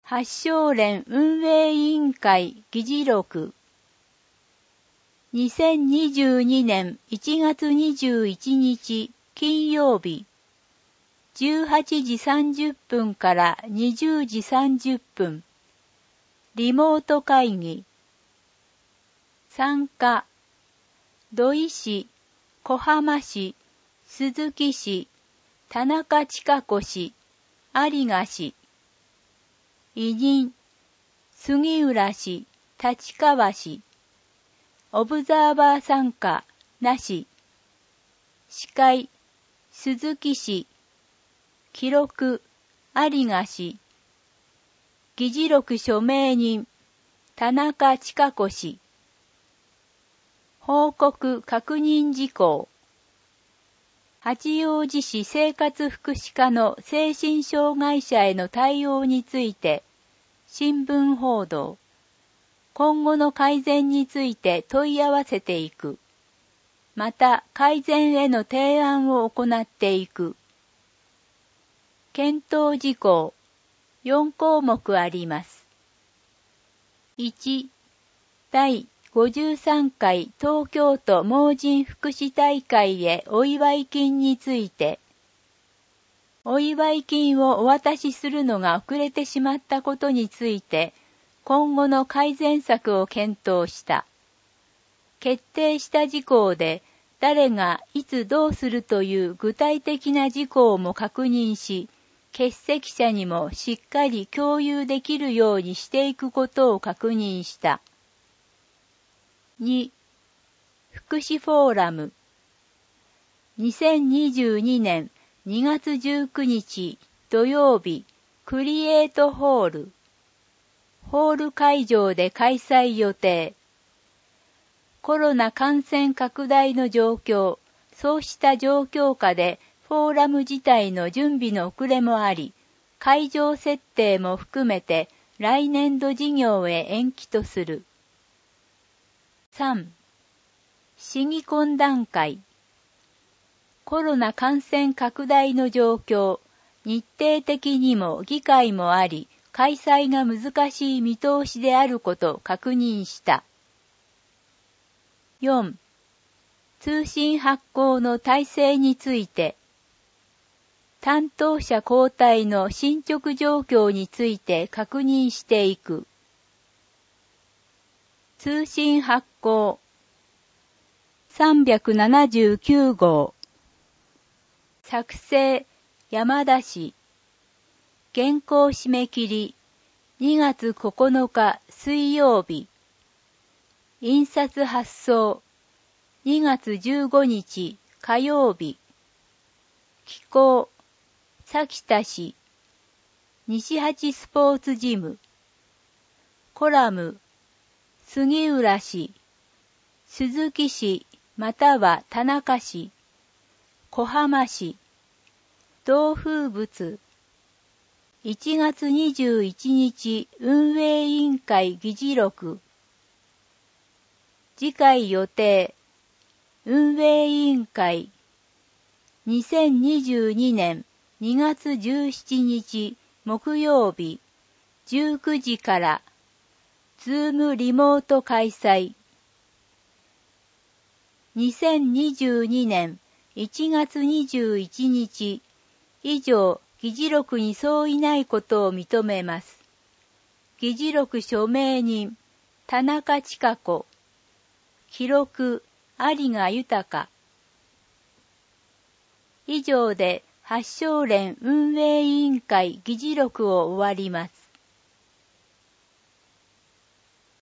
発症連運営委員会議事録。2022年1月21日金曜日、18時30分から20時30分、リモート会議。参加、土井市、小浜市、鈴木市、田中千佳子市、有賀市。委任、杉浦市、立川市。オブザーバー参加、なし。司会、鈴木市。記録、有賀市。議事録署名人、田中千佳子氏。報告確認事項。八王子市生活福祉課の精神障害者への対応について、新聞報道。今後の改善について問い合わせていく。また、改善への提案を行っていく。検討事項。4項目あります。1、第53回東京都盲人福祉大会へお祝い金について、お祝い金をお渡しするのが遅れてしまったことについて、今後の改善策を検討した。決定した事項で、誰がいつどうするという具体的な事項も確認し、欠席者にもしっかり共有できるようにしていくことを確認した。2、福祉フォーラム。2022年2月19日土曜日、クリエイトホール。ホール会場で開催予定。コロナ感染拡大の状況、そうした状況下でフォーラム自体の準備の遅れもあり、会場設定も含めて来年度事業へ延期とする。3、市議懇談会。コロナ感染拡大の状況、日程的にも議会もあり、開催が難しい見通しであることを確認した。4. 通信発行の体制について、担当者交代の進捗状況について確認していく。通信発行379号。作成山田氏。原稿締め切り2月9日水曜日。印刷発送2月15日火曜日。寄稿崎田氏。西八スポーツジム。コラム杉浦氏。鈴木氏または田中氏。小浜市。同風物。1月21日運営委員会議事録。次回予定。運営委員会。2022年2月17日木曜日19時から。ズームリモート開催。2022年1月21日以上議事録に相違ないことを認めます。議事録署名人田中千佳子。記録有賀豊。以上で発症連運営委員会議事録を終わります。